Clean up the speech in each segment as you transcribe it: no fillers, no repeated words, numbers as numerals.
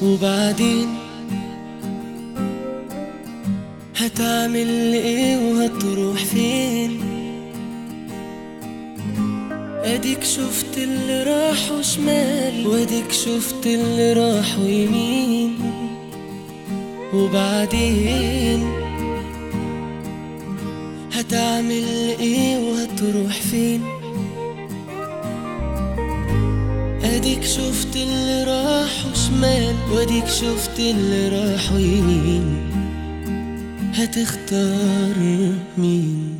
وبعدين هتعمل ايه وهتروح فين؟ اديك شفت اللي راحوا شمال واديك شفت اللي راحوا يمين، وبعدين هتعمل ايه وهتروح فين؟ اديك شفت اللي راحوا شمال واديك شفت اللي راحوا يمين، هتختار مين؟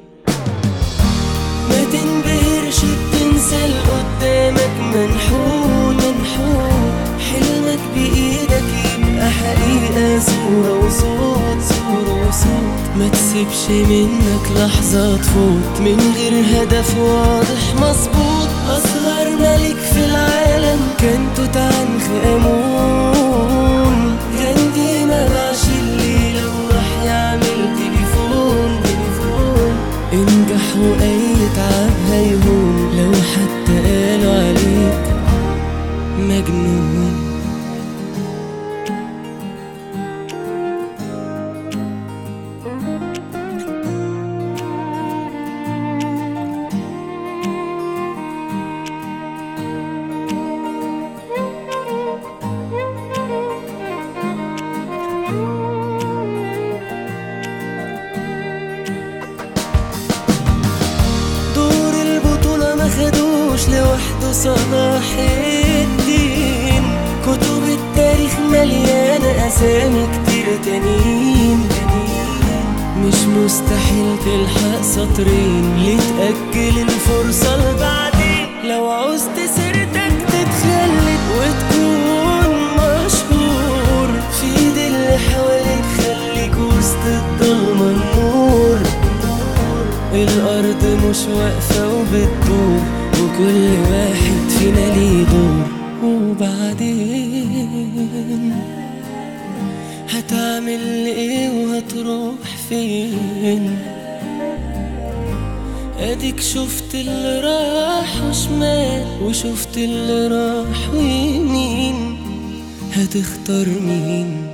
ما تنبهرش بتنسى قدامك منحوت منحوت، حلمك بإيدك يبقى حقيقة، صورة وصوت صورة وصوت. ما تسيبش منك لحظة تفوت من غير هدف واضح مظبوط. أصغر ملك في العالم كان توت عنخ آمون، غاندي ما باعش الليلة وراح يعمل تليفون. انجح وأي تعب هيهون لو حتى قالوا عليك مجنون. مخدوش لوحده صلاح الدين، كتب التاريخ مليانة أسامي كتير تانيين. مش مستحيل تلحق سطرين، ليه تأجل الفرصة لبعدين؟ لو عوزت سيرتك تتخلد وتكون مشهور، في ايد اللي حواليك خليك وسط الضلمة النور. الأرض مش واقفة وبتدور، وكل واحد فينا ليه دور. وبعدين هتعمل ايه وهتروح فين؟ اديك شفت اللي راح شمال وشفت اللي راح يمين، هتختار مين؟